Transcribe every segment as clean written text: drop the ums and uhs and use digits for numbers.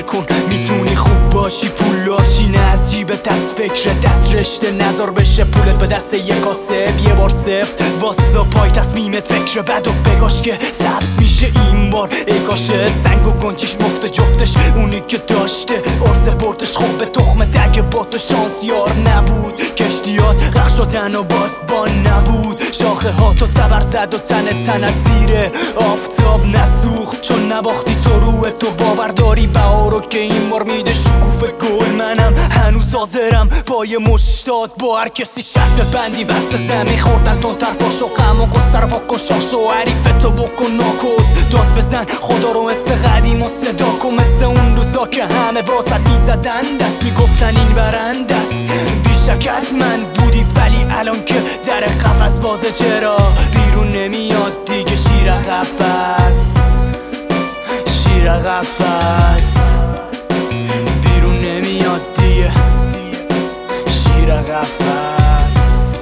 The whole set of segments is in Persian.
کن میتونی خوب باشی پولاشی نه از جیب دست فکر دست رشته نظر بشه پولت به دست یک کاسب یه بار سفت واسه پای تصمیمت فکر بد و بگاش که سبز میشه این بار ای کاشه سنگ و گنجیش مفت جفتش اونی که داشته ارز بردش خوب به تخم دگه با تو شانس یار نبود کشتیات غرق شدن و بادبان نبود شاخه ها تو تبر زد و تنت زیر آفتاب نسوخت چون نباختی تو روح تو باور داری بهارو که این بار میده شکوفه گل منم هنوز حاضرم پای مشتاد با هر کسی شرط بندی بست زمین خوردن تندتر پاشو غم و قصه رو بکن شاش و حریفتو بکن ناکود داد بزن خدا رو مثل قدیم و صدا کن مثل اون روزا که همه واسط میزدن دست میگفتن این برنده است بیشک حتما بودی ولی الان که در قفس بازه چرا بیرون نمیاد دیگه شیر قفس بیرون نمیاد دیگه شیر قفس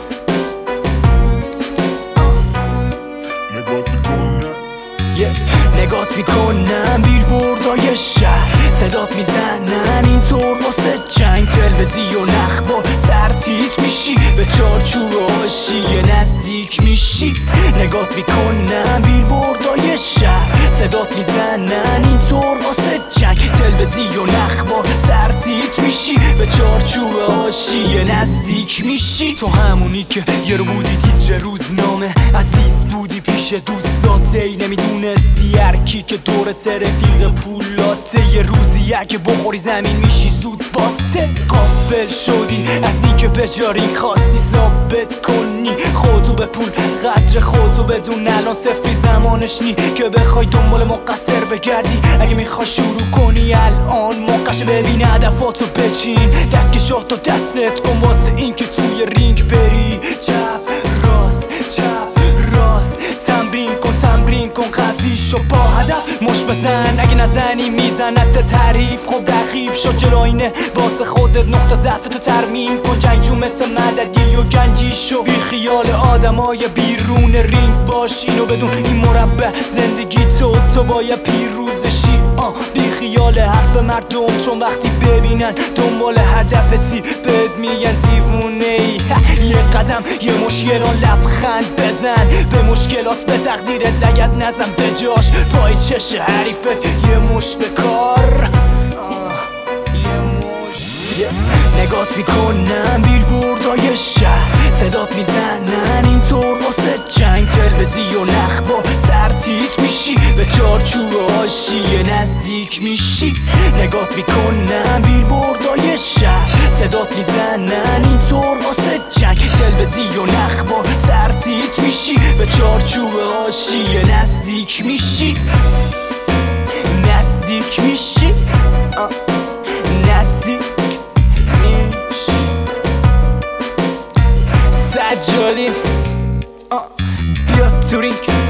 نگات میکنم بیلبوردای شهر صدات میزنن اینطور واسه جنگ تلویزیون اخبار سرتیت میشی به چارچوب حاشیه نزدیک میشی نگات میکنم بیلبوردای شهر صدات میزنن اینطور واسه جنگ تلویزیون اخبار سرتیت میشی به چارچوب حاشیه نزدیک میشی تو همونی که یه رو بودی تیتر روزنامه عزیز بودی پیش دوستاتی نمیدونستی هرکی که دورت رفیق پولاته یه روزی اگه بخوری زمین میشی زود باته غافل شدی از این که بجاری خواستی ثابت کنی خودتو به پول قدر خودتو بدون الان صفری زمانش نی که بخوای دنبال مقصر بگردی اگه میخوای شروع کنی الان موقعش ببین هدفاتو بچین دستکشاتو دستت کن واسه این که توی رینگ بری چپ راست تمرین کن قوی شو با هدف مش بزن اگه نزنی میزنت تعریف خب رقیب شو جلوینه واسه خودت نقطه ضعف تو ترمیم کن جنگجو مثل مددی و گنجی شو بی خیال آدمای بیرون رینگ باش اینو بدون این مربع زندگی تو باید پیروزشی بی خیال حرف مردم چون وقتی ببینن دنبال هدفتی بهت میگن دیوونه ای یه قدم یه مشکلان لبخند بزن به مشکلات به تقدیرت لگد نزن به جاش پای چش حریفت یه مش به کار نگات میکنم بیلبوردای شهر صدات میزنن اینطور واسه جنگ تلویزیون اخبار سرتیت میشی به چارچوب حاشیه نزدیک میشی نگات میکنم بیلبوردای شهر صدات میزنن اینطور واسه جنگ تلویزیون اخبار سرتیت میشی به چارچوب حاشیه نزدیک میشی سجادی بیا تو رینگ